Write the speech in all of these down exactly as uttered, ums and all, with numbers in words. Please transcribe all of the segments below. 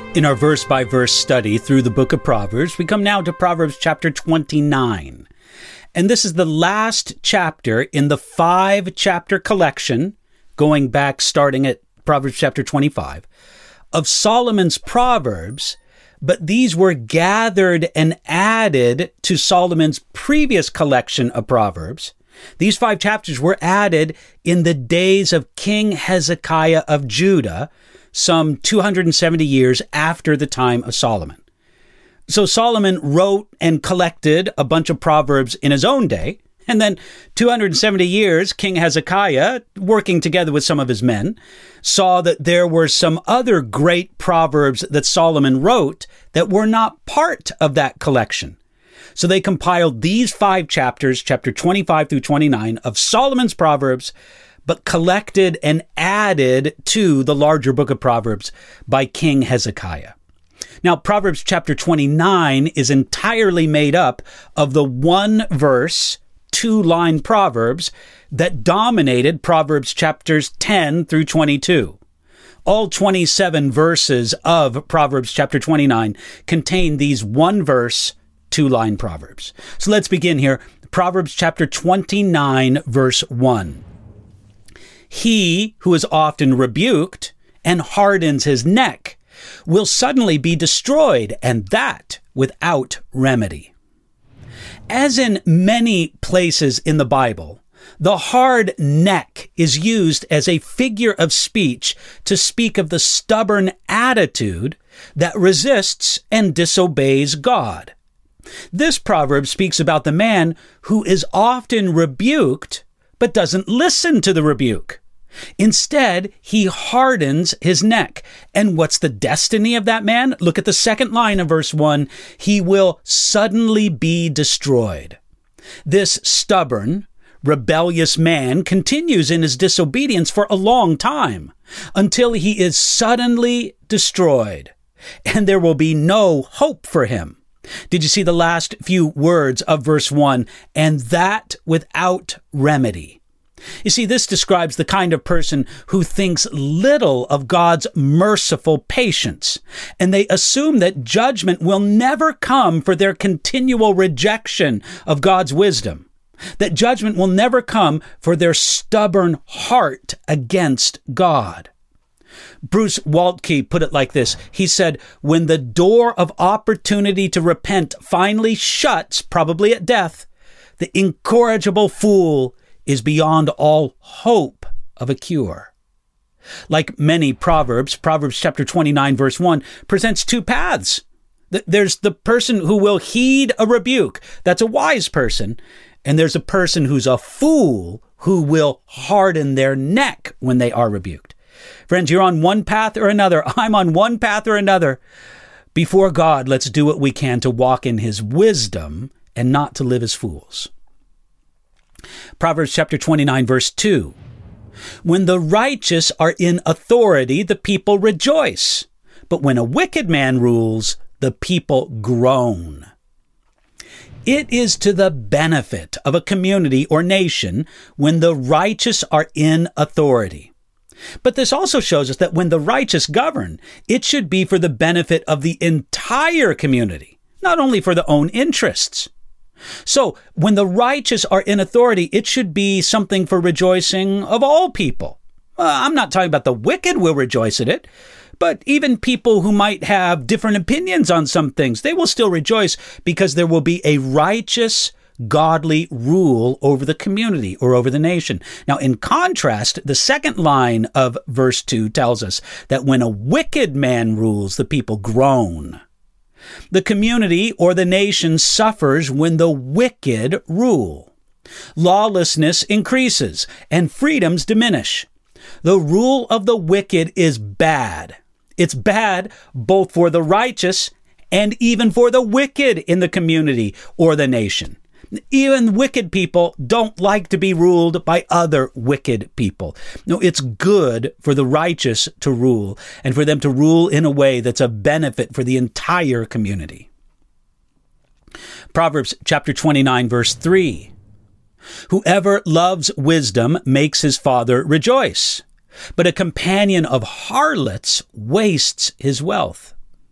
In our verse-by-verse study through the book of Proverbs, we come now to Proverbs chapter twenty-nine. And this is the last chapter in the five-chapter collection, going back starting at Proverbs chapter twenty-five, of Solomon's Proverbs, but these were gathered and added to Solomon's previous collection of Proverbs. These five chapters were added in the days of King Hezekiah of Judah, some two hundred seventy years after the time of Solomon. So Solomon wrote and collected a bunch of Proverbs in his own day, and then two hundred seventy years, King Hezekiah, working together with some of his men, saw that there were some other great Proverbs that Solomon wrote that were not part of that collection. So they compiled these five chapters, chapter twenty-five through twenty-nine, of Solomon's Proverbs, but collected and added to the larger book of Proverbs by King Hezekiah. Now, Proverbs chapter twenty-nine is entirely made up of the one verse, two line Proverbs that dominated Proverbs chapters ten through twenty-two. All twenty-seven verses of Proverbs chapter twenty-nine contain these one verse, two line Proverbs. So let's begin here. Proverbs chapter twenty-nine, verse one. He who is often rebuked and hardens his neck will suddenly be destroyed, and that without remedy. As in many places in the Bible, the hard neck is used as a figure of speech to speak of the stubborn attitude that resists and disobeys God. This proverb speaks about the man who is often rebuked but doesn't listen to the rebuke. Instead, he hardens his neck. And what's the destiny of that man? Look at the second line of verse one. He will suddenly be destroyed. This stubborn, rebellious man continues in his disobedience for a long time until he is suddenly destroyed, and there will be no hope for him. Did you see the last few words of verse one? And that without remedy. You see, this describes the kind of person who thinks little of God's merciful patience, and they assume that judgment will never come for their continual rejection of God's wisdom, that judgment will never come for their stubborn heart against God. Bruce Waltke put it like this. He said, when the door of opportunity to repent finally shuts, probably at death, the incorrigible fool is beyond all hope of a cure. Like many Proverbs, Proverbs chapter twenty-nine, verse one, presents two paths. There's the person who will heed a rebuke. That's a wise person. And there's a person who's a fool who will harden their neck when they are rebuked. Friends, you're on one path or another. I'm on one path or another. Before God, let's do what we can to walk in his wisdom and not to live as fools. Proverbs chapter twenty-nine, verse two. When the righteous are in authority, the people rejoice. But when a wicked man rules, the people groan. It is to the benefit of a community or nation when the righteous are in authority. But this also shows us that when the righteous govern, it should be for the benefit of the entire community, not only for their own interests. So when the righteous are in authority, it should be something for rejoicing of all people. Uh, I'm not talking about the wicked will rejoice at it, but even people who might have different opinions on some things, they will still rejoice because there will be a righteous, godly rule over the community or over the nation. Now, in contrast, the second line of verse two tells us that when a wicked man rules, the people groan. The community or the nation suffers when the wicked rule. Lawlessness increases and freedoms diminish. The rule of the wicked is bad. It's bad both for the righteous and even for the wicked in the community or the nation. Even wicked people don't like to be ruled by other wicked people. No, it's good for the righteous to rule and for them to rule in a way that's a benefit for the entire community. Proverbs chapter twenty-nine, verse three. Whoever loves wisdom makes his father rejoice, but a companion of harlots wastes his wealth.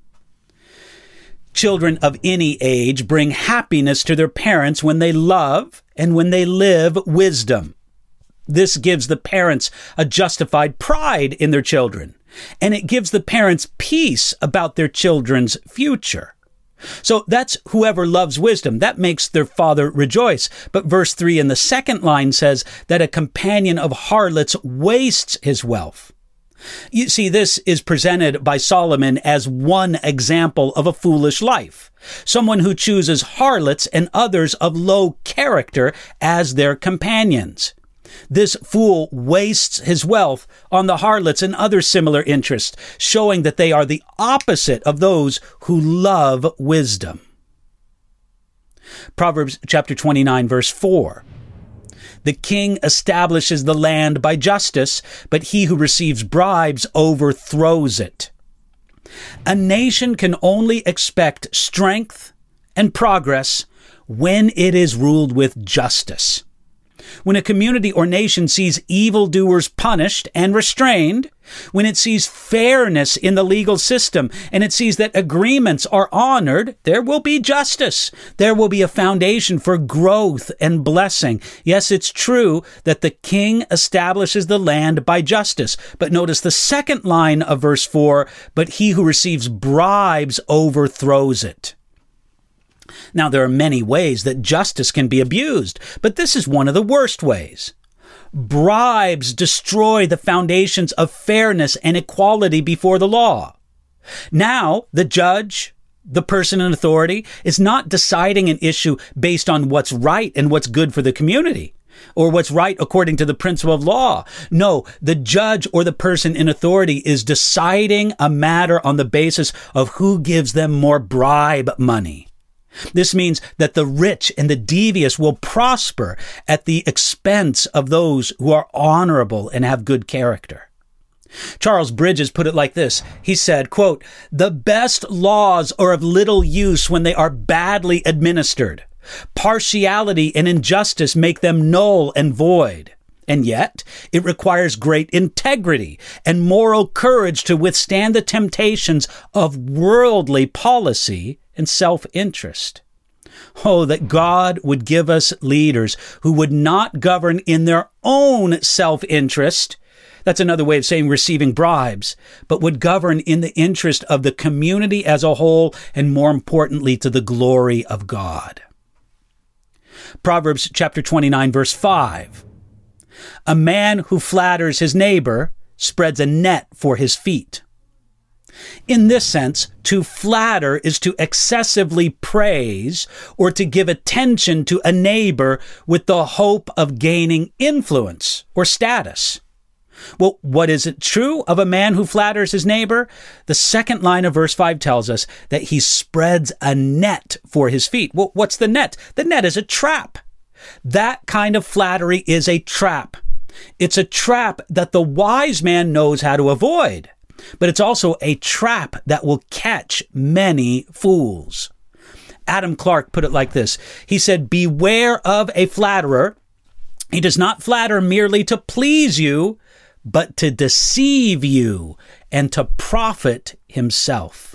Children of any age bring happiness to their parents when they love and when they live wisdom. This gives the parents a justified pride in their children, and it gives the parents peace about their children's future. So that's whoever loves wisdom. That makes their father rejoice. But verse three in the second line says that a companion of harlots wastes his wealth. You see, this is presented by Solomon as one example of a foolish life. Someone who chooses harlots and others of low character as their companions. This fool wastes his wealth on the harlots and other similar interests, showing that they are the opposite of those who love wisdom. Proverbs chapter twenty-nine, verse four. The king establishes the land by justice, but he who receives bribes overthrows it. A nation can only expect strength and progress when it is ruled with justice. When a community or nation sees evildoers punished and restrained, when it sees fairness in the legal system, and it sees that agreements are honored, there will be justice. There will be a foundation for growth and blessing. Yes, it's true that the king establishes the land by justice. But notice the second line of verse four, but he who receives bribes overthrows it. Now, there are many ways that justice can be abused, but this is one of the worst ways. Bribes destroy the foundations of fairness and equality before the law. Now, the judge, the person in authority, is not deciding an issue based on what's right and what's good for the community, or what's right according to the principle of law. No, the judge or the person in authority is deciding a matter on the basis of who gives them more bribe money. This means that the rich and the devious will prosper at the expense of those who are honorable and have good character. Charles Bridges put it like this. He said, quote, "The best laws are of little use when they are badly administered. Partiality and injustice make them null and void. And yet, it requires great integrity and moral courage to withstand the temptations of worldly policy and self-interest." Oh, that God would give us leaders who would not govern in their own self-interest. That's another way of saying receiving bribes, but would govern in the interest of the community as a whole, and more importantly, to the glory of God. Proverbs chapter twenty-nine, verse five. A man who flatters his neighbor spreads a net for his feet. In this sense, to flatter is to excessively praise or to give attention to a neighbor with the hope of gaining influence or status. Well, what is it true of a man who flatters his neighbor? The second line of verse five tells us that he spreads a net for his feet. Well, what's the net? The net is a trap. That kind of flattery is a trap. It's a trap that the wise man knows how to avoid. But it's also a trap that will catch many fools. Adam Clarke put it like this. He said, "Beware of a flatterer. He does not flatter merely to please you, but to deceive you and to profit himself."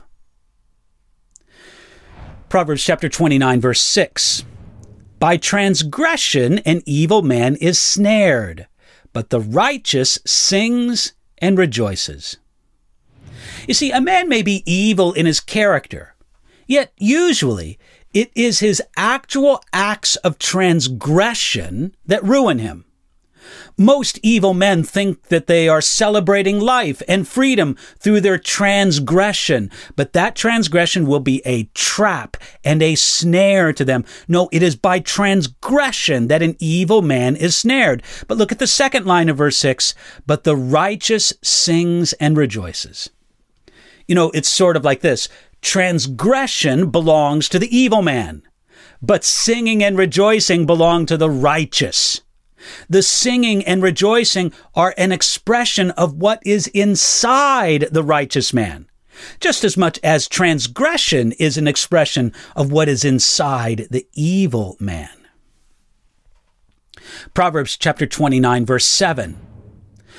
Proverbs chapter twenty-nine, verse six. "By transgression an evil man is snared, but the righteous sings and rejoices." You see, a man may be evil in his character, yet usually it is his actual acts of transgression that ruin him. Most evil men think that they are celebrating life and freedom through their transgression, but that transgression will be a trap and a snare to them. No, it is by transgression that an evil man is snared. But look at the second line of verse six, "But the righteous sings and rejoices." You know, it's sort of like this. Transgression belongs to the evil man, but singing and rejoicing belong to the righteous. The singing and rejoicing are an expression of what is inside the righteous man, just as much as transgression is an expression of what is inside the evil man. Proverbs chapter twenty-nine, verse seven.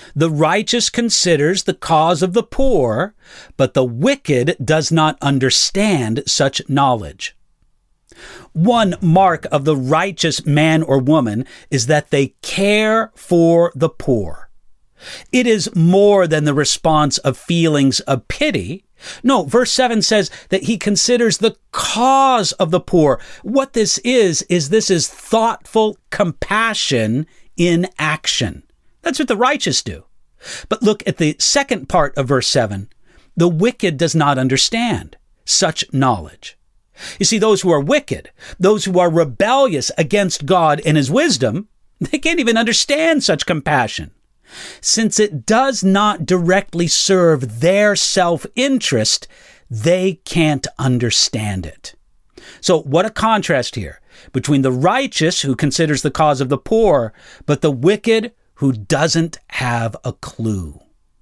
The righteous considers the cause of the poor, but the wicked does not understand such knowledge. One mark of the righteous man or woman is that they care for the poor. It is more than the response of feelings of pity. No, verse seven says that he considers the cause of the poor. What this is, is this is thoughtful compassion in action. That's what the righteous do. But look at the second part of verse seven. The wicked does not understand such knowledge. You see, those who are wicked, those who are rebellious against God and his wisdom, they can't even understand such compassion, since it does not directly serve their self-interest. They can't understand it. So what a contrast here between the righteous who considers the cause of the poor, but the wicked who doesn't have a clue.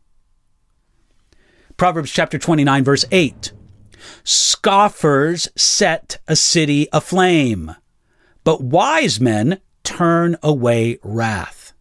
Proverbs chapter twenty-nine, verse eight. Scoffers set a city aflame, but wise men turn away wrath.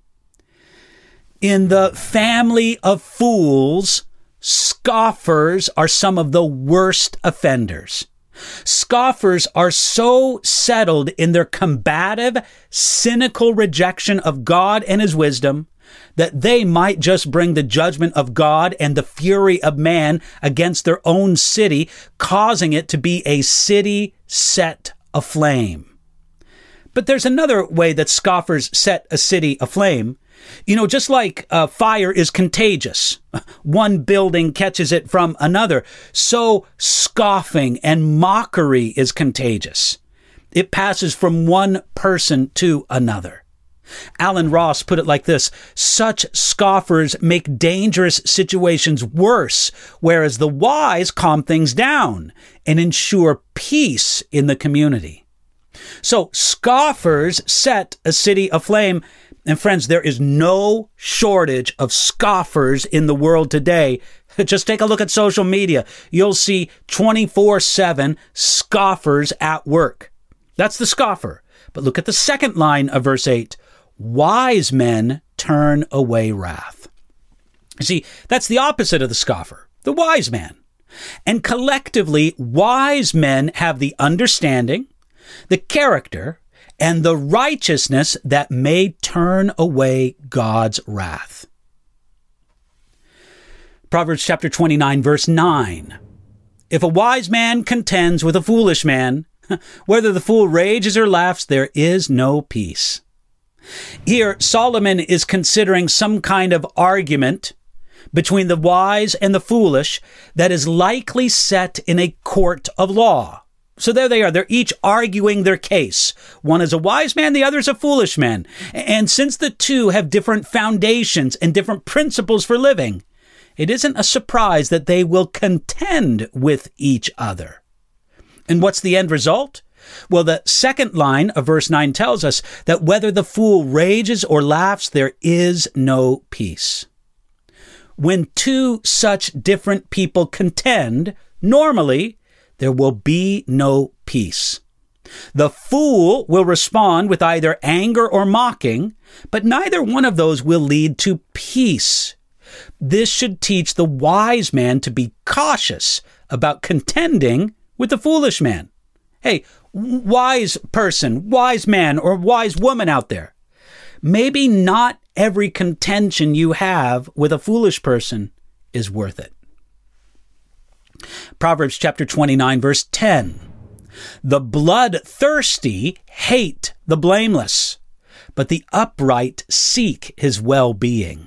In the family of fools, scoffers are some of the worst offenders. Scoffers are so settled in their combative, cynical rejection of God and his wisdom that they might just bring the judgment of God and the fury of man against their own city, causing it to be a city set aflame. But there's another way that scoffers set a city aflame. You know, just like uh, fire is contagious, one building catches it from another, so scoffing and mockery is contagious. It passes from one person to another. Alan Ross put it like this: such scoffers make dangerous situations worse, whereas the wise calm things down and ensure peace in the community. So scoffers set a city aflame. And friends, there is no shortage of scoffers in the world today. Just take a look at social media. You'll see twenty-four seven scoffers at work. That's the scoffer. But look at the second line of verse eight. Wise men turn away wrath. See, that's the opposite of the scoffer, the wise man. And collectively, wise men have the understanding, the character, and the righteousness that may turn away God's wrath. Proverbs chapter twenty-nine, verse nine. If a wise man contends with a foolish man, whether the fool rages or laughs, there is no peace. Here, Solomon is considering some kind of argument between the wise and the foolish that is likely set in a court of law. So there they are. They're each arguing their case. One is a wise man, the other is a foolish man. And since the two have different foundations and different principles for living, it isn't a surprise that they will contend with each other. And what's the end result? Well, the second line of verse nine tells us that whether the fool rages or laughs, there is no peace. When two such different people contend, normally, there will be no peace. The fool will respond with either anger or mocking, but neither one of those will lead to peace. This should teach the wise man to be cautious about contending with the foolish man. Hey, wise person, wise man, or wise woman out there, maybe not every contention you have with a foolish person is worth it. Proverbs chapter twenty-nine, verse ten. The bloodthirsty hate the blameless, but the upright seek his well-being.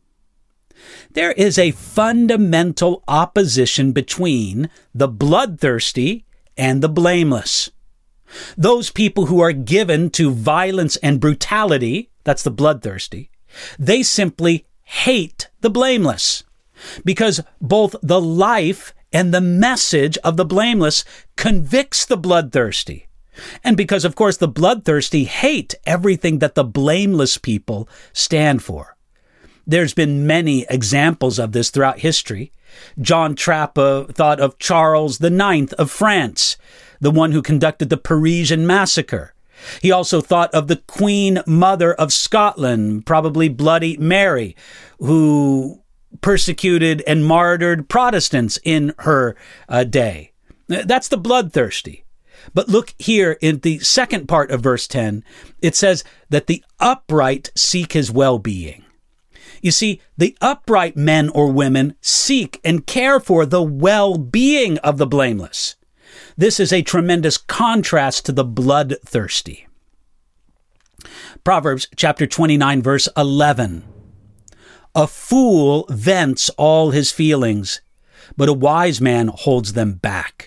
There is a fundamental opposition between the bloodthirsty and the blameless. Those people who are given to violence and brutality, that's the bloodthirsty, they simply hate the blameless, because both the life and the message of the blameless convicts the bloodthirsty. And because, of course, the bloodthirsty hate everything that the blameless people stand for. There's been many examples of this throughout history. John Trapp uh, thought of Charles the Ninth of France, the one who conducted the Parisian massacre. He also thought of the Queen Mother of Scotland, probably Bloody Mary, who persecuted and martyred Protestants in her uh, day. That's the bloodthirsty. But look here in the second part of verse ten, it says that the upright seek his well-being. You see, the upright men or women seek and care for the well-being of the blameless. This is a tremendous contrast to the bloodthirsty. Proverbs chapter twenty-nine, verse eleven. A fool vents all his feelings, but a wise man holds them back.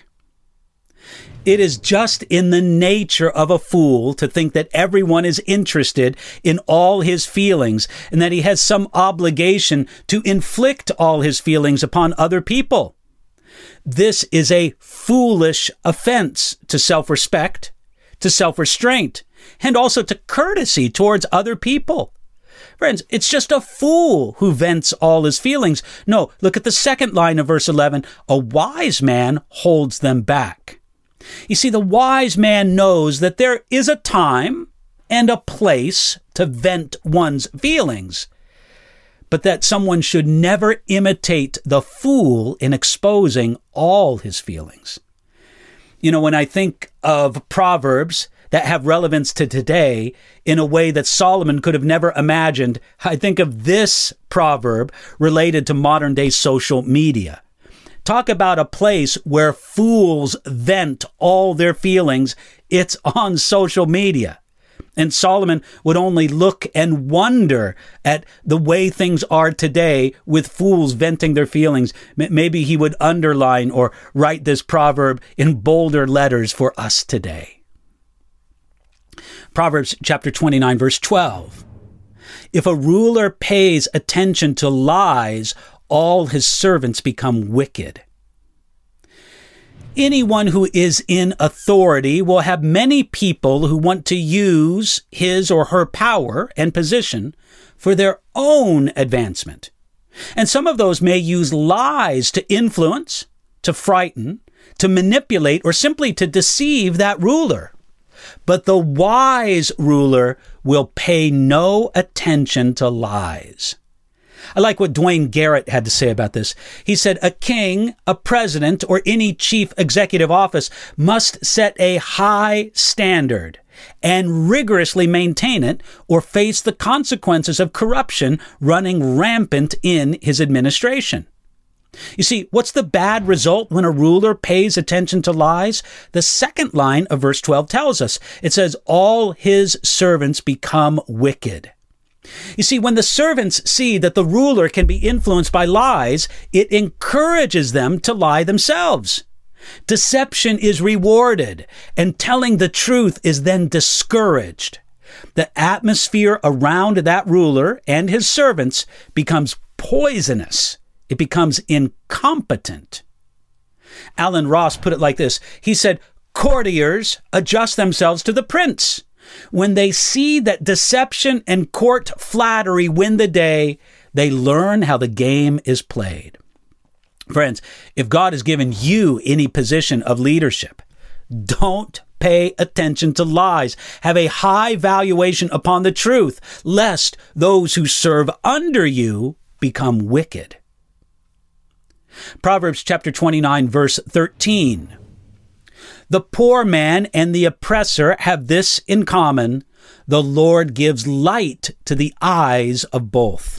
It is just in the nature of a fool to think that everyone is interested in all his feelings and that he has some obligation to inflict all his feelings upon other people. This is a foolish offense to self-respect, to self-restraint, and also to courtesy towards other people. Friends, it's just a fool who vents all his feelings. No, look at the second line of verse eleven. A wise man holds them back. You see, the wise man knows that there is a time and a place to vent one's feelings, but that someone should never imitate the fool in exposing all his feelings. You know, when I think of Proverbs that have relevance to today in a way that Solomon could have never imagined, I think of this proverb related to modern day social media. Talk about a place where fools vent all their feelings. It's on social media. And Solomon would only look and wonder at the way things are today with fools venting their feelings. Maybe he would underline or write this proverb in bolder letters for us today. Proverbs chapter twenty-nine, verse twelve. If a ruler pays attention to lies, all his servants become wicked. Anyone who is in authority will have many people who want to use his or her power and position for their own advancement. And some of those may use lies to influence, to frighten, to manipulate, or simply to deceive that ruler. But the wise ruler will pay no attention to lies. I like what Dwayne Garrett had to say about this. He said, a king, a president, or any chief executive office must set a high standard and rigorously maintain it or face the consequences of corruption running rampant in his administration. You see, what's the bad result when a ruler pays attention to lies? The second line of verse twelve tells us. It says, all his servants become wicked. You see, when the servants see that the ruler can be influenced by lies, it encourages them to lie themselves. Deception is rewarded, and telling the truth is then discouraged. The atmosphere around that ruler and his servants becomes poisonous. It becomes incompetent. Alan Ross put it like this. He said, courtiers adjust themselves to the prince. When they see that deception and court flattery win the day, they learn how the game is played. Friends, if God has given you any position of leadership, don't pay attention to lies. Have a high valuation upon the truth, lest those who serve under you become wicked. Proverbs chapter twenty-nine, verse thirteen. The poor man and the oppressor have this in common. The Lord gives light to the eyes of both.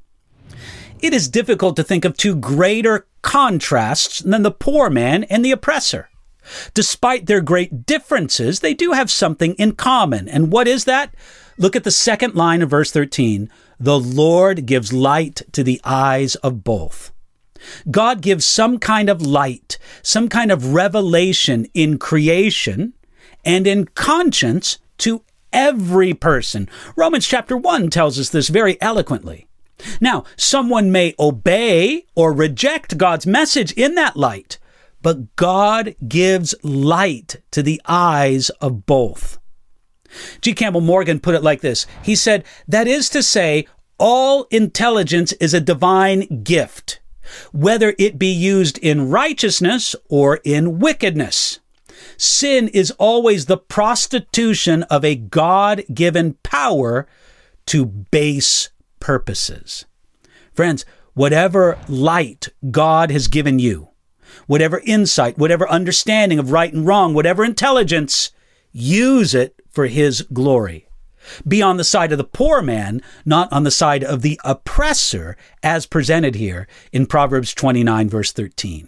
It is difficult to think of two greater contrasts than the poor man and the oppressor. Despite their great differences, they do have something in common. And what is that? Look at the second line of verse thirteen. The Lord gives light to the eyes of both. God gives some kind of light, some kind of revelation in creation and in conscience to every person. Romans chapter one tells us this very eloquently. Now, someone may obey or reject God's message in that light, but God gives light to the eyes of both. G. Campbell Morgan put it like this. He said, that is to say, all intelligence is a divine gift, whether it be used in righteousness or in wickedness. Sin is always the prostitution of a God-given power to base purposes. Friends, whatever light God has given you, whatever insight, whatever understanding of right and wrong, whatever intelligence, use it for His glory. Be on the side of the poor man, not on the side of the oppressor, as presented here in Proverbs twenty-nine, verse thirteen.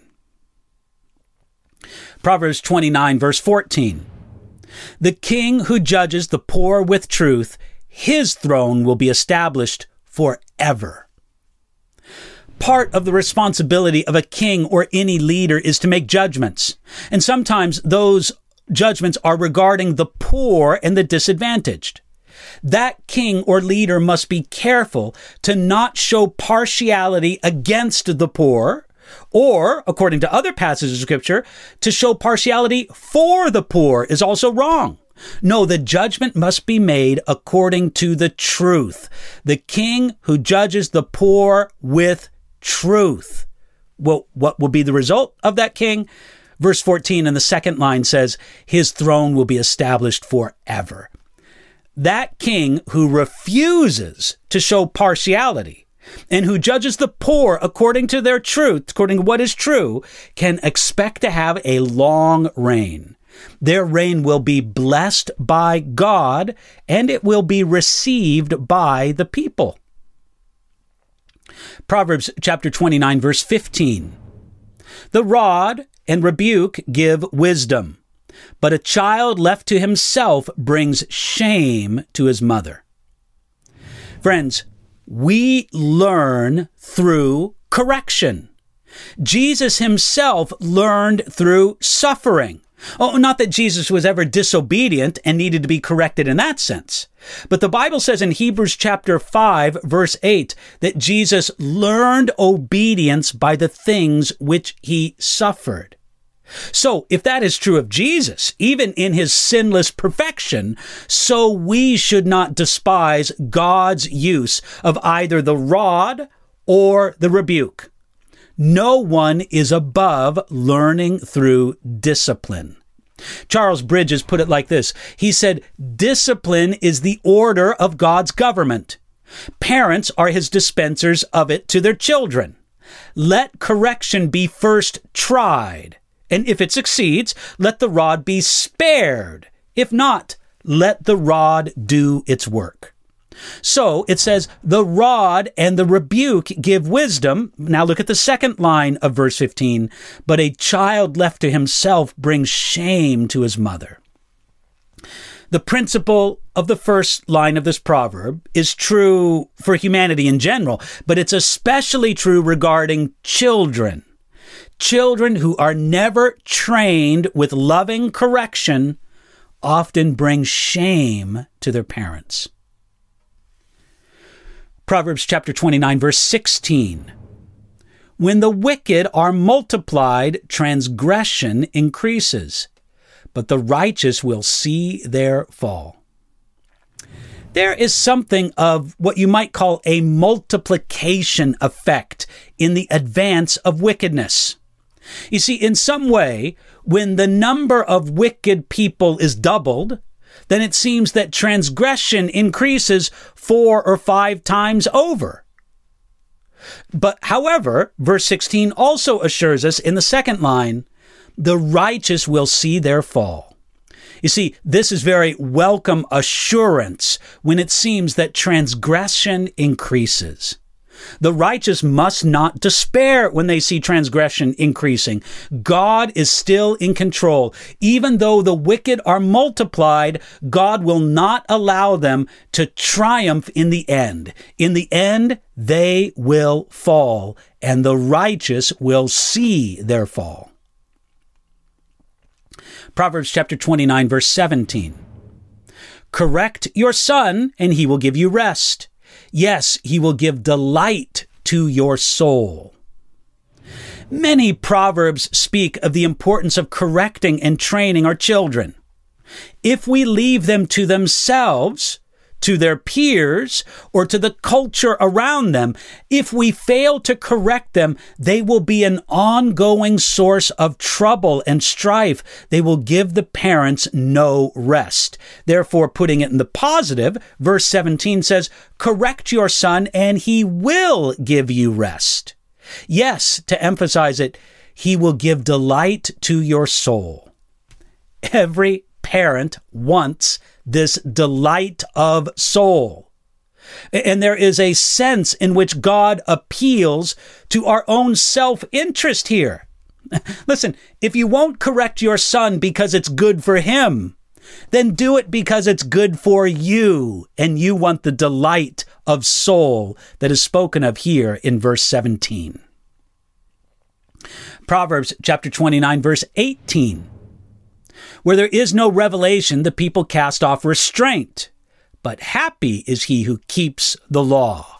Proverbs twenty-nine, verse fourteen. The king who judges the poor with truth, his throne will be established forever. Part of the responsibility of a king or any leader is to make judgments. And sometimes those judgments are regarding the poor and the disadvantaged. That king or leader must be careful to not show partiality against the poor, or, according to other passages of Scripture, to show partiality for the poor is also wrong. No, the judgment must be made according to the truth. The king who judges the poor with truth. Well, what will be the result of that king? Verse fourteen in the second line says, his throne will be established forever. That king who refuses to show partiality and who judges the poor according to their truth, according to what is true, can expect to have a long reign. Their reign will be blessed by God, and it will be received by the people. Proverbs chapter twenty-nine, verse fifteen. The rod and rebuke give wisdom, but a child left to himself brings shame to his mother. Friends, we learn through correction. Jesus himself learned through suffering. Oh, not that Jesus was ever disobedient and needed to be corrected in that sense. But the Bible says in Hebrews chapter five, verse eight, that Jesus learned obedience by the things which he suffered. So if that is true of Jesus, even in his sinless perfection, so we should not despise God's use of either the rod or the rebuke. No one is above learning through discipline. Charles Bridges put it like this. He said, discipline is the order of God's government. Parents are his dispensers of it to their children. Let correction be first tried, and if it succeeds, let the rod be spared. If not, let the rod do its work. So it says, the rod and the rebuke give wisdom. Now look at the second line of verse fifteen. But a child left to himself brings shame to his mother. The principle of the first line of this proverb is true for humanity in general, but it's especially true regarding children. Children who are never trained with loving correction often bring shame to their parents. Proverbs chapter twenty-nine, verse sixteen. When the wicked are multiplied, transgression increases, but the righteous will see their fall. There is something of what you might call a multiplication effect in the advance of wickedness. You see, in some way, when the number of wicked people is doubled, then it seems that transgression increases four or five times over. But however, verse sixteen also assures us in the second line, the righteous will see their fall. You see, this is very welcome assurance when it seems that transgression increases. The righteous must not despair when they see transgression increasing. God is still in control. Even though the wicked are multiplied, God will not allow them to triumph in the end. In the end, they will fall, and the righteous will see their fall. Proverbs chapter twenty-nine, verse seventeen. Correct your son, and he will give you rest. Yes, he will give delight to your soul. Many proverbs speak of the importance of correcting and training our children. If we leave them to themselves to their peers or to the culture around them, if we fail to correct them, they will be an ongoing source of trouble and strife. They will give the parents no rest. Therefore, putting it in the positive, verse seventeen says, correct your son and he will give you rest. Yes, to emphasize it, he will give delight to your soul. Every parent wants this delight of soul. And there is a sense in which God appeals to our own self-interest here. Listen, if you won't correct your son because it's good for him, then do it because it's good for you, and you want the delight of soul that is spoken of here in verse seventeen. Proverbs chapter twenty-nine, verse eighteen. Where there is no revelation, the people cast off restraint, but happy is he who keeps the law.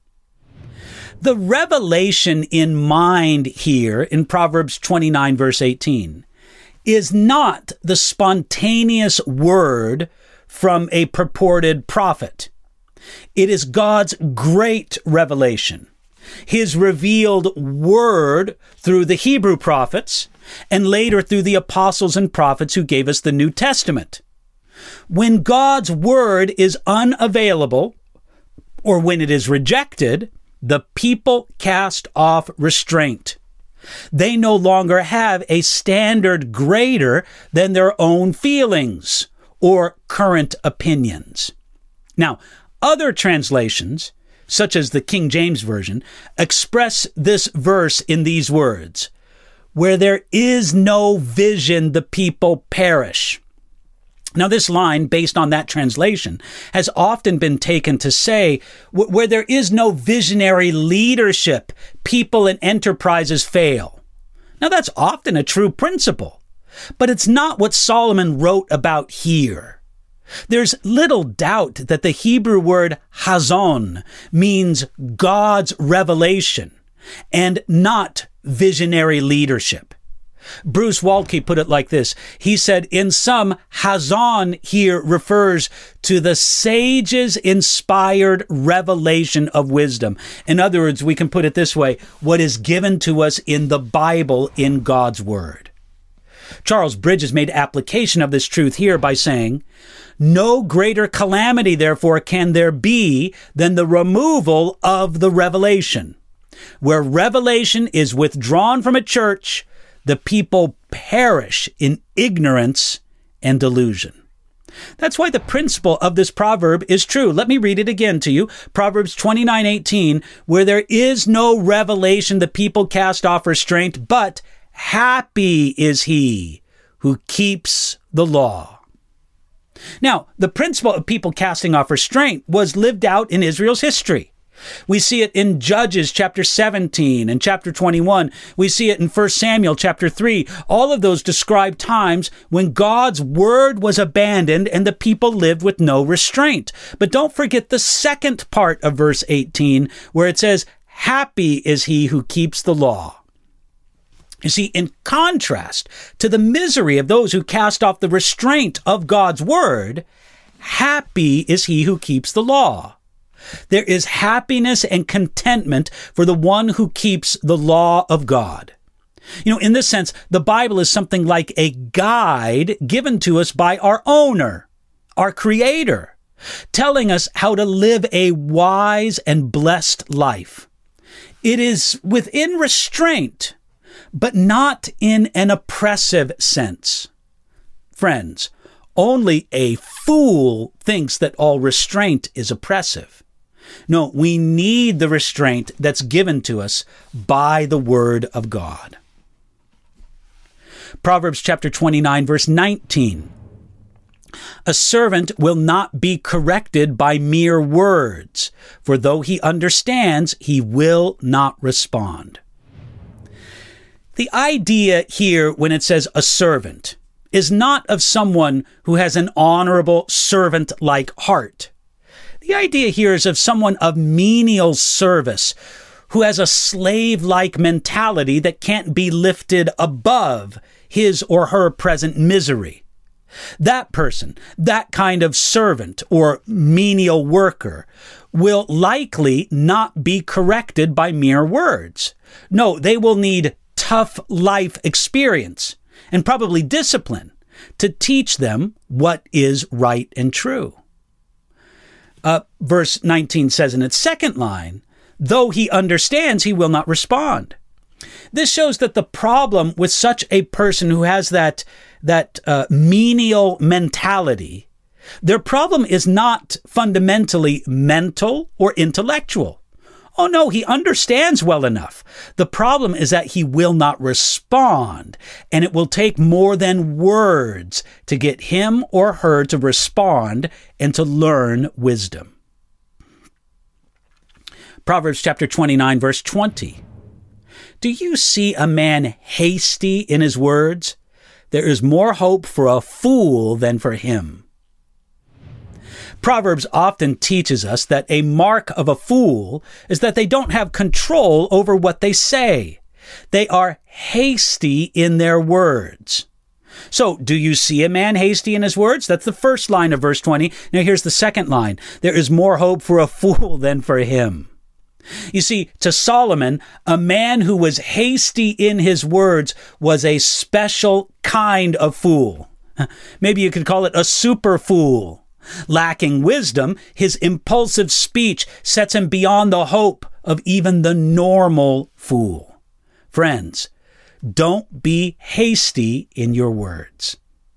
The revelation in mind here in Proverbs twenty-nine, verse eighteen, is not the spontaneous word from a purported prophet. It is God's great revelation, his revealed word through the Hebrew prophets, and later through the apostles and prophets who gave us the New Testament. When God's word is unavailable, or when it is rejected, the people cast off restraint. They no longer have a standard greater than their own feelings or current opinions. Now, other translations, such as the King James Version, express this verse in these words: where there is no vision, the people perish. Now, this line, based on that translation, has often been taken to say, where there is no visionary leadership, people and enterprises fail. Now, that's often a true principle, but it's not what Solomon wrote about here. There's little doubt that the Hebrew word hazon means God's revelation and not visionary leadership. Bruce Waltke put it like this. He said, in sum, hazon here refers to the sage's inspired revelation of wisdom. In other words, we can put it this way: what is given to us in the Bible in God's word. Charles Bridges made application of this truth here by saying, no greater calamity, therefore, can there be than the removal of the revelation. Where revelation is withdrawn from a church, the people perish in ignorance and delusion. That's why the principle of this proverb is true. Let me read it again to you. Proverbs twenty-nine eighteen, where there is no revelation, the people cast off restraint, but happy is he who keeps the law. Now, the principle of people casting off restraint was lived out in Israel's history. We see it in Judges chapter seventeen and chapter twenty-one. We see it in First Samuel chapter three. All of those describe times when God's word was abandoned and the people lived with no restraint. But don't forget the second part of verse eighteen, where it says, happy is he who keeps the law. You see, in contrast to the misery of those who cast off the restraint of God's word, happy is he who keeps the law. There is happiness and contentment for the one who keeps the law of God. You know, in this sense, the Bible is something like a guide given to us by our owner, our Creator, telling us how to live a wise and blessed life. It is within restraint, but not in an oppressive sense. Friends, only a fool thinks that all restraint is oppressive. No, we need the restraint that's given to us by the Word of God. Proverbs chapter twenty-nine, verse nineteen. A servant will not be corrected by mere words, for though he understands, he will not respond. The idea here, when it says a servant, is not of someone who has an honorable servant-like heart. The idea here is of someone of menial service, who has a slave-like mentality that can't be lifted above his or her present misery. That person, that kind of servant or menial worker, will likely not be corrected by mere words. No, they will need tough life experience and probably discipline to teach them what is right and true. Uh, verse nineteen says in its second line, though he understands, he will not respond. This shows that the problem with such a person who has that, that uh, menial mentality, their problem is not fundamentally mental or intellectual. Oh no, he understands well enough. The problem is that he will not respond, and it will take more than words to get him or her to respond and to learn wisdom. Proverbs chapter twenty-nine, verse twenty. Do you see a man hasty in his words? There is more hope for a fool than for him. Proverbs often teaches us that a mark of a fool is that they don't have control over what they say. They are hasty in their words. So, do you see a man hasty in his words? That's the first line of verse twenty. Now here's the second line. There is more hope for a fool than for him. You see, to Solomon, a man who was hasty in his words was a special kind of fool. Maybe you could call it a super fool. Lacking wisdom, his impulsive speech sets him beyond the hope of even the normal fool. Friends, don't be hasty in your words.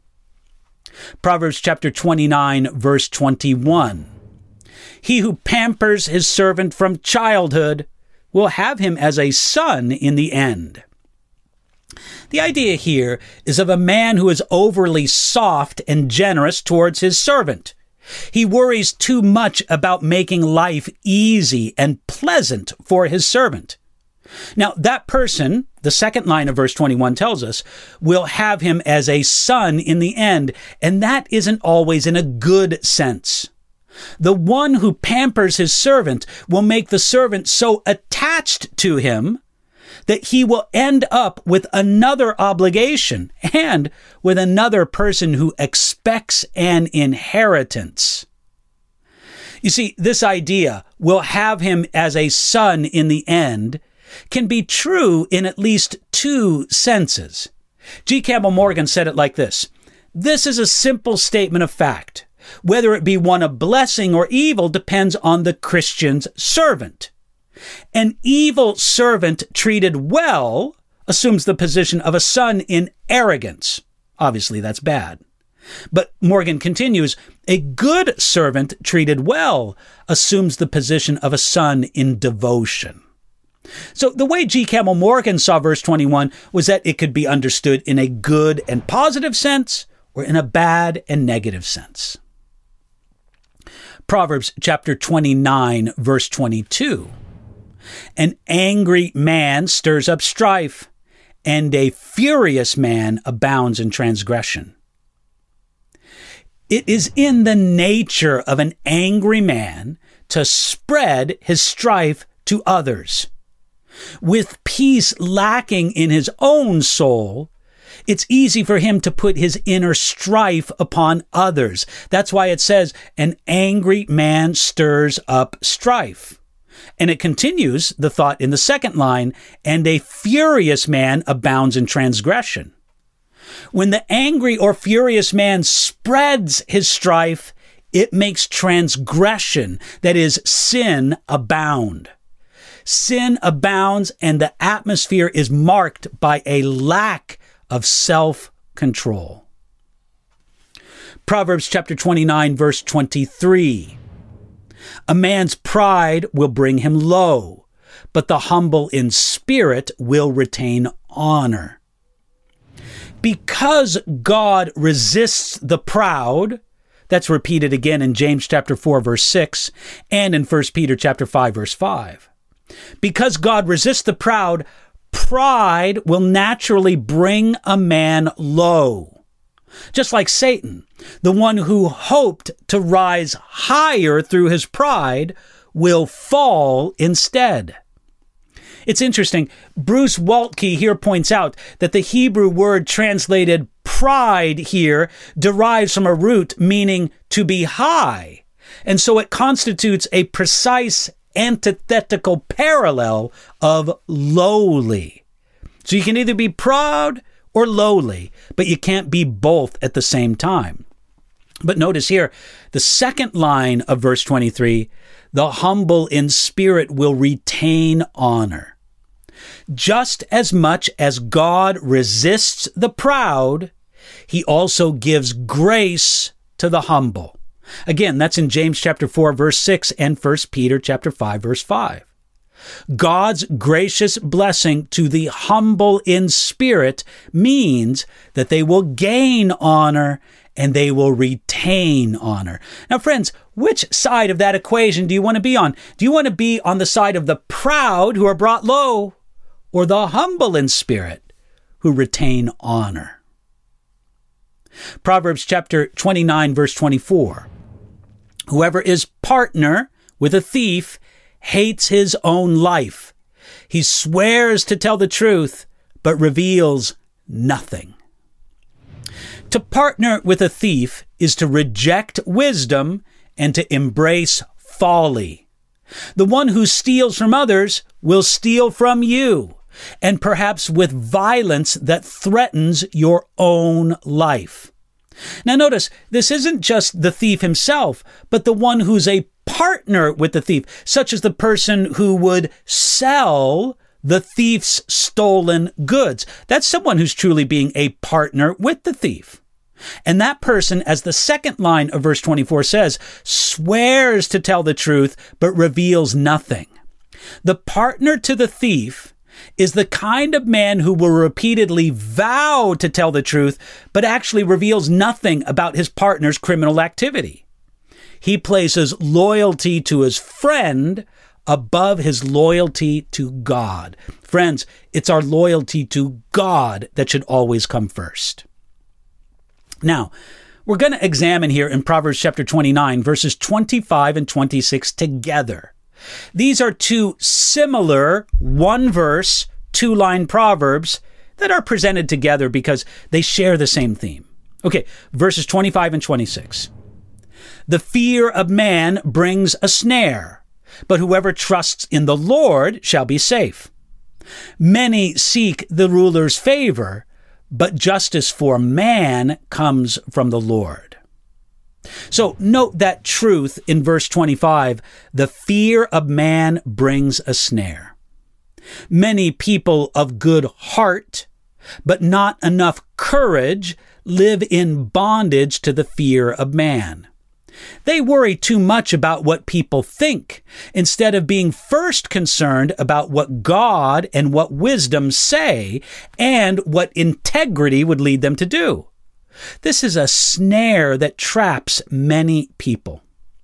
Proverbs chapter twenty-nine, verse twenty-one. He who pampers his servant from childhood will have him as a son in the end. The idea here is of a man who is overly soft and generous towards his servant. He worries too much about making life easy and pleasant for his servant. Now, that person, the second line of verse twenty-one tells us, will have him as a son in the end, and that isn't always in a good sense. The one who pampers his servant will make the servant so attached to him that he will end up with another obligation and with another person who expects an inheritance. You see, this idea, will have him as a son in the end, can be true in at least two senses. G. Campbell Morgan said it like this: this is a simple statement of fact. Whether it be one of blessing or evil depends on the Christian's servant. An evil servant treated well assumes the position of a son in arrogance. Obviously, that's bad. But Morgan continues, a good servant treated well assumes the position of a son in devotion. So the way G. Campbell Morgan saw verse twenty-one was that it could be understood in a good and positive sense or in a bad and negative sense. Proverbs chapter twenty-nine, verse twenty-two. An angry man stirs up strife, and a furious man abounds in transgression. It is in the nature of an angry man to spread his strife to others. With peace lacking in his own soul, it's easy for him to put his inner strife upon others. That's why it says, an angry man stirs up strife. And it continues the thought in the second line, and a furious man abounds in transgression. When the angry or furious man spreads his strife, it makes transgression, that is, sin, abound. Sin abounds, and the atmosphere is marked by a lack of self-control. Proverbs chapter twenty-nine, verse twenty-three. A man's pride will bring him low, but the humble in spirit will retain honor. Because God resists the proud, that's repeated again in James chapter four, verse six, and in First Peter chapter five, verse five. Because God resists the proud, pride will naturally bring a man low. Just like Satan, the one who hoped to rise higher through his pride will fall instead. It's interesting. Bruce Waltke here points out that the Hebrew word translated pride here derives from a root meaning to be high. And so it constitutes a precise antithetical parallel of lowly. So you can either be proud or lowly, but you can't be both at the same time. But notice here, the second line of verse twenty-three, the humble in spirit will retain honor. Just as much as God resists the proud, he also gives grace to the humble. Again, that's in James chapter four, verse six, and First Peter chapter five, verse five. God's gracious blessing to the humble in spirit means that they will gain honor and they will retain honor. Now, friends, which side of that equation do you want to be on? Do you want to be on the side of the proud who are brought low, or the humble in spirit who retain honor? Proverbs chapter twenty-nine, verse twenty-four. Whoever is partner with a thief hates his own life. He swears to tell the truth, but reveals nothing. To partner with a thief is to reject wisdom and to embrace folly. The one who steals from others will steal from you, and perhaps with violence that threatens your own life. Now notice, this isn't just the thief himself, but the one who's a partner with the thief, such as the person who would sell the thief's stolen goods. That's someone who's truly being a partner with the thief. And that person, as the second line of verse twenty-four says, swears to tell the truth, but reveals nothing. The partner to the thief is the kind of man who will repeatedly vow to tell the truth, but actually reveals nothing about his partner's criminal activity. He places loyalty to his friend above his loyalty to God. Friends, it's our loyalty to God that should always come first. Now, we're going to examine here in Proverbs chapter twenty-nine, verses twenty-five and twenty-six together. These are two similar one-verse, two-line proverbs that are presented together because they share the same theme. Okay, verses twenty-five and twenty-six. The fear of man brings a snare, but whoever trusts in the Lord shall be safe. Many seek the ruler's favor, but justice for man comes from the Lord. So note that truth in verse twenty-five, the fear of man brings a snare. Many people of good heart, but not enough courage, live in bondage to the fear of man. They worry too much about what people think, instead of being first concerned about what God and what wisdom say, and what integrity would lead them to do. This is a snare that traps many people.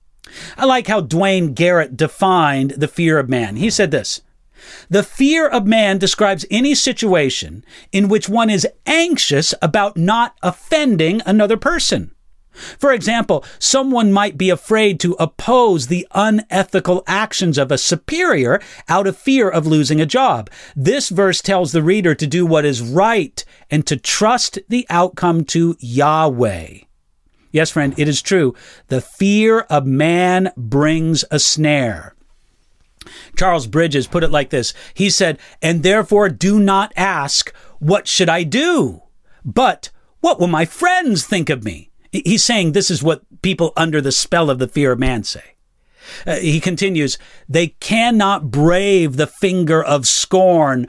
I like how Dwayne Garrett defined the fear of man. He said this: the fear of man describes any situation in which one is anxious about not offending another person. For example, someone might be afraid to oppose the unethical actions of a superior out of fear of losing a job. This verse tells the reader to do what is right and to trust the outcome to Yahweh. Yes, friend, it is true. The fear of man brings a snare. Charles Bridges put it like this. He said, and therefore do not ask, what should I do? But what will my friends think of me? He's saying this is what people under the spell of the fear of man say. Uh, he continues, they cannot brave the finger of scorn.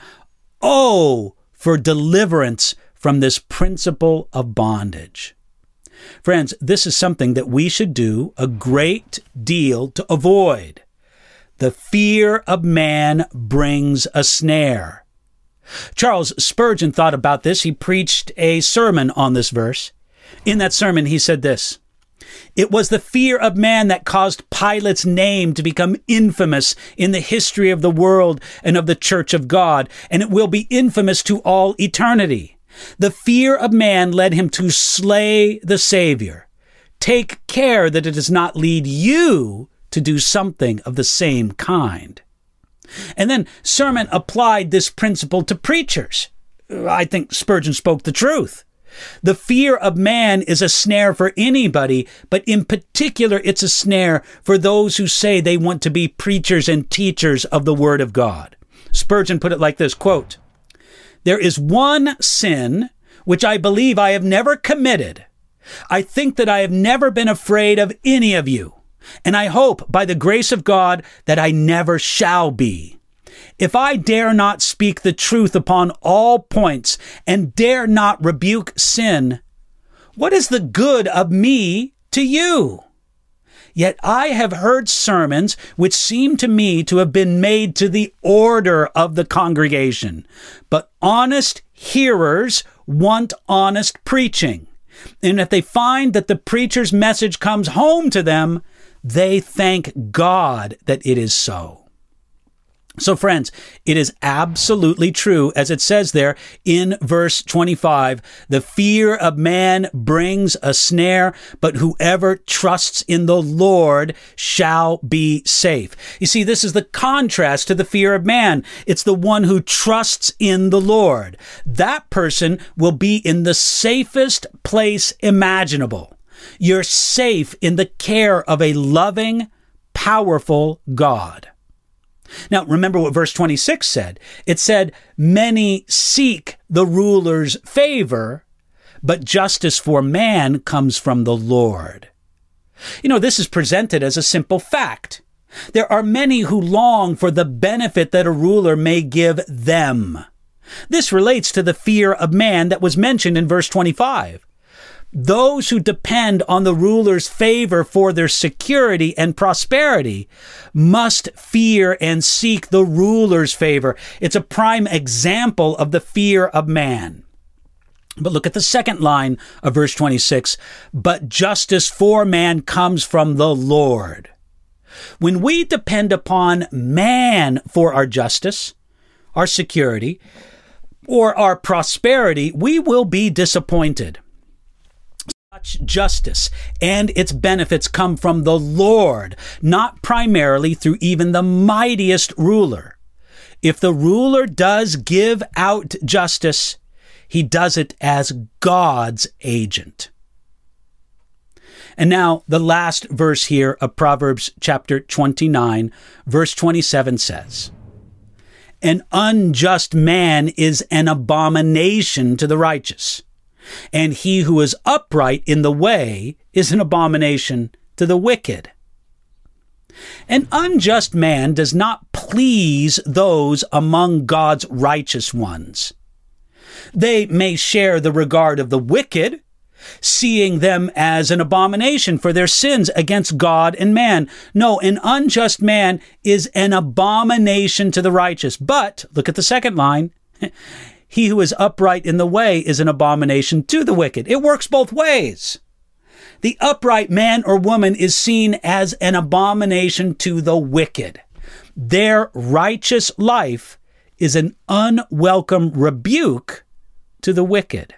Oh, for deliverance from this principle of bondage. Friends, this is something that we should do a great deal to avoid. The fear of man brings a snare. Charles Spurgeon thought about this. He preached a sermon on this verse. In that sermon, he said this: it was the fear of man that caused Pilate's name to become infamous in the history of the world and of the Church of God, and it will be infamous to all eternity. The fear of man led him to slay the Savior. Take care that it does not lead you to do something of the same kind. And then Sermon applied this principle to preachers. I think Spurgeon spoke the truth. The fear of man is a snare for anybody, but in particular, it's a snare for those who say they want to be preachers and teachers of the Word of God. Spurgeon put it like this, quote, "There is one sin which I believe I have never committed. I think that I have never been afraid of any of you, and I hope by the grace of God that I never shall be. If I dare not speak the truth upon all points and dare not rebuke sin, what is the good of me to you? Yet I have heard sermons which seem to me to have been made to the order of the congregation, but honest hearers want honest preaching. And if they find that the preacher's message comes home to them, they thank God that it is so." So friends, it is absolutely true, as it says there in verse twenty-five, "The fear of man brings a snare, but whoever trusts in the Lord shall be safe." You see, this is the contrast to the fear of man. It's the one who trusts in the Lord. That person will be in the safest place imaginable. You're safe in the care of a loving, powerful God. Now, remember what verse twenty-six said. It said, "Many seek the ruler's favor, but justice for man comes from the Lord." You know, this is presented as a simple fact. There are many who long for the benefit that a ruler may give them. This relates to the fear of man that was mentioned in verse twenty-five. Those who depend on the ruler's favor for their security and prosperity must fear and seek the ruler's favor. It's a prime example of the fear of man. But look at the second line of verse twenty-six. "But justice for man comes from the Lord." When we depend upon man for our justice, our security, or our prosperity, we will be disappointed. Such justice and its benefits come from the Lord, not primarily through even the mightiest ruler. If the ruler does give out justice, he does it as God's agent. And now the last verse here of Proverbs chapter twenty-nine, verse twenty-seven says, "An unjust man is an abomination to the righteous, and he who is upright in the way is an abomination to the wicked." An unjust man does not please those among God's righteous ones. They may share the regard of the wicked, seeing them as an abomination for their sins against God and man. No, an unjust man is an abomination to the righteous. But, look at the second line, he who is upright in the way is an abomination to the wicked. It works both ways. The upright man or woman is seen as an abomination to the wicked. Their righteous life is an unwelcome rebuke to the wicked.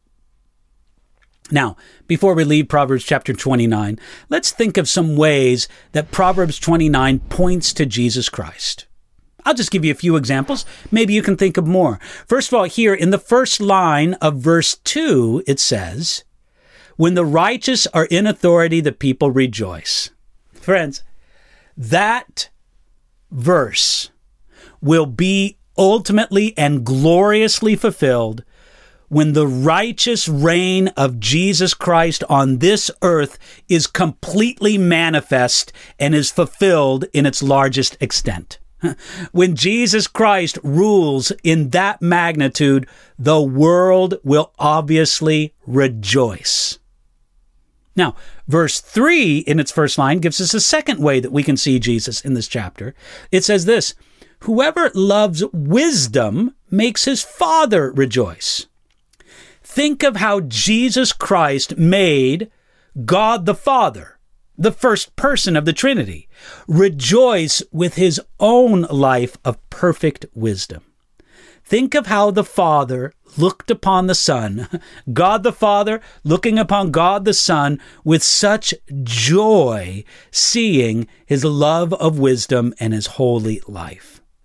Now, before we leave Proverbs chapter twenty-nine, let's think of some ways that Proverbs twenty-nine points to Jesus Christ. I'll just give you a few examples. Maybe you can think of more. First of all, here in the first line of verse two, it says, "When the righteous are in authority, the people rejoice." Friends, that verse will be ultimately and gloriously fulfilled when the righteous reign of Jesus Christ on this earth is completely manifest and is fulfilled in its largest extent. When Jesus Christ rules in that magnitude, the world will obviously rejoice. Now, verse three in its first line gives us a second way that we can see Jesus in this chapter. It says this, "Whoever loves wisdom makes his Father rejoice." Think of how Jesus Christ made God the Father, the first person of the Trinity, rejoice with his own life of perfect wisdom. Think of how the Father looked upon the Son, God the Father looking upon God the Son with such joy, seeing his love of wisdom and his holy life.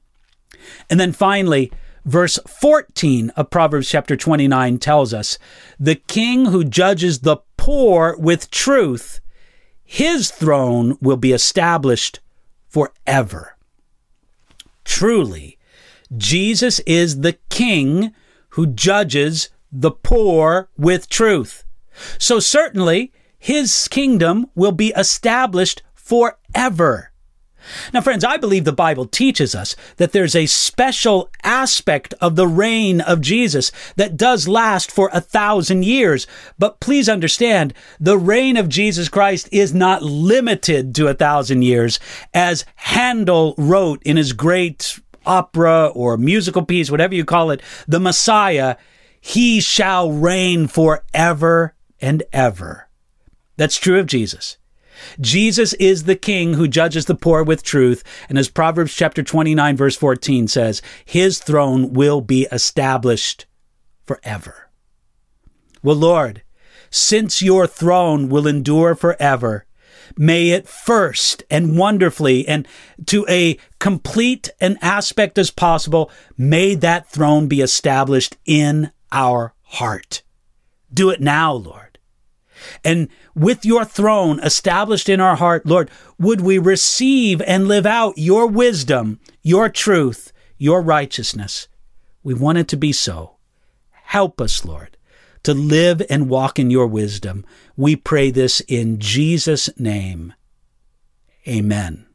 And then finally, verse fourteen of Proverbs chapter twenty-nine tells us, the king who judges the poor with truth, his throne will be established forever. Truly, Jesus is the king who judges the poor with truth. So certainly, his kingdom will be established forever. Now, friends, I believe the Bible teaches us that there's a special aspect of the reign of Jesus that does last for a thousand years. But please understand, the reign of Jesus Christ is not limited to a thousand years, as Handel wrote in his great opera or musical piece, whatever you call it, The Messiah, he shall reign forever and ever. That's true of Jesus. Jesus is the king who judges the poor with truth. And as Proverbs chapter twenty-nine, verse fourteen says, his throne will be established forever. Well, Lord, since your throne will endure forever, may it first and wonderfully and to a complete an aspect as possible, may that throne be established in our heart. Do it now, Lord. And with your throne established in our heart, Lord, would we receive and live out your wisdom, your truth, your righteousness. We want it to be so. Help us, Lord, to live and walk in your wisdom. We pray this in Jesus' name. Amen.